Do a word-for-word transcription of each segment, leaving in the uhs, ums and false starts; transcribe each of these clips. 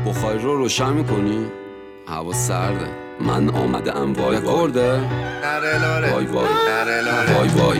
بخاری رو روشن میکنی؟ هوا سرده، من آمدم وای کرده وای وای وای وای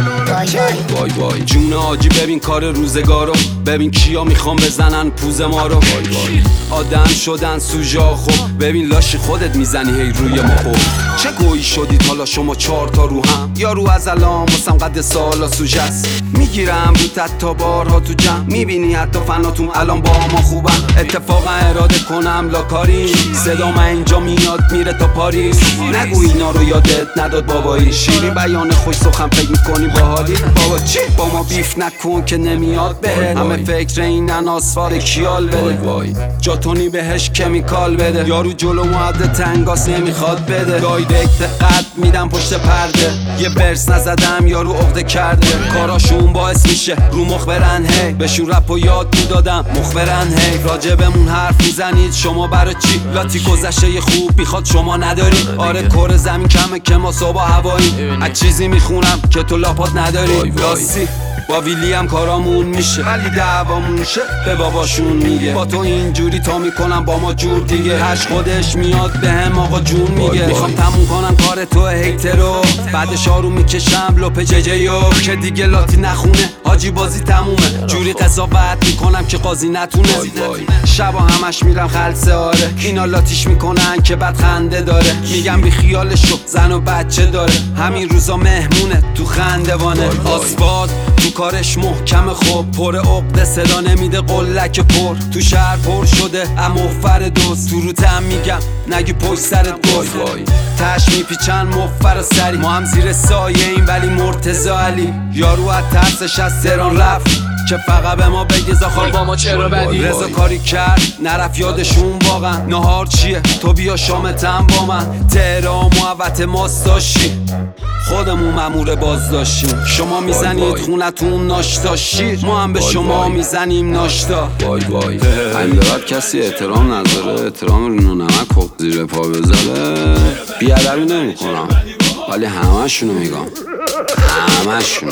وای وای جون آجی ببین کار روزگارو، ببین کیا میخوام بزنن پوز ما رو. وای وای آدم شدن سوژا، خب ببین لاشی خودت میزنی هی روی ما. خب چه گویی شدید حالا شما چهار تا رو هم، یا رو از الان واسم قد سالا سوژه است. میگیرم رو تت تا بارها تو جمع، میبینی حتی فناتون الان با ما خوبن. اتفاقا اراده کنم لاکاری، صدا من اینجا میاد میره تا پاریس. نگو اینا رو یادت نداد بابایی، شیرین بیان خوش سخن فکر میکنی باحالی. بابا چی با ما بیف نکن که نمیاد بهت، همه فکر اینن آسفار کیال بده. جاتونی بهش کمیکال بده، یارو جلو معد تنگاس نمیخواد بده. دایرکت قد میدم پشت پرده، یه برس نزدم یارو عقده کرده. کاراشون باعث میشه رو مخ برن هی، بهشون رپ و یاد میدادم مخبرن هی. راجبمون حرف میزنید شما برای چی؟ لاتی گذشته یه خوب میخواد شما نداری. آره کره زمین کمه که ما صبح هوایی، از چیزی میخونم که تو لاپات نداری. راستی با ویلی هم کارامون میشه، ولی دعوامون شه به باباشون میگه. با تو اینجوری تا میکنم با ما جور دیگه. هش خودش میاد به هم آقا جون میگه. میخوام تموم کنم کار تو هیترو، بعدش آروم میکشم لپ ججیو که دیگه لاتی نخونه. حاجی بازی تمومه، جوری قضاوت میکنم که قاضی نتونه. شبا همش میرم خلصه آره، اینا لاتیش میکنن که بد خنده داره. میگم بی خیالشو زن و بچه داره، همین روزا مهمونه تو خندوانه. آسفالت تو کارش محکم، خوب پر عقده صدا نمیده قلک پر. تو شهر پر شده اما فر دوست، تو روتم میگم نگی پشت سرت گفت. تش میپیچن مفر سری، ما هم زیر سایه این ولی مرتضی علی. یارو از ترسش از تهران رفت که فقط به ما بگه زاخار با ما چرا بدی. رضا کاری کرد نرف یادشون واقعا. نهار چیه تو بیا شامتم با من، تهران محوت ماست داشتی، خودمون مامور بازداشتیم. شما میزنید خونتون ناشتا شیر، ما هم به شما میزنیم ناشتا. وای وای همینقدر کسی احترام نداره، احترام رو نمک و زیر پا بذاره. بیادبی نمی کنم ولی همه شونو میگم، همه شونو.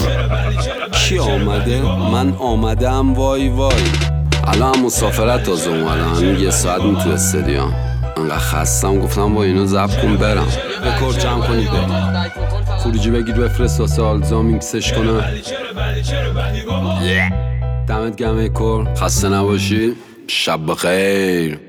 کی آمده؟ من آمدم وای وای. الان مسافرت تازه اومدم، یه ساعت می تو استادیوم. انقدر خستم گفتم با اینو ضبط کن برم. رکورد جمع کنید بریم، خروجی بگیر بفرست واسه آلزا میکسش کنه. دمت گرم کور، خسته نباشی، شب بخیر.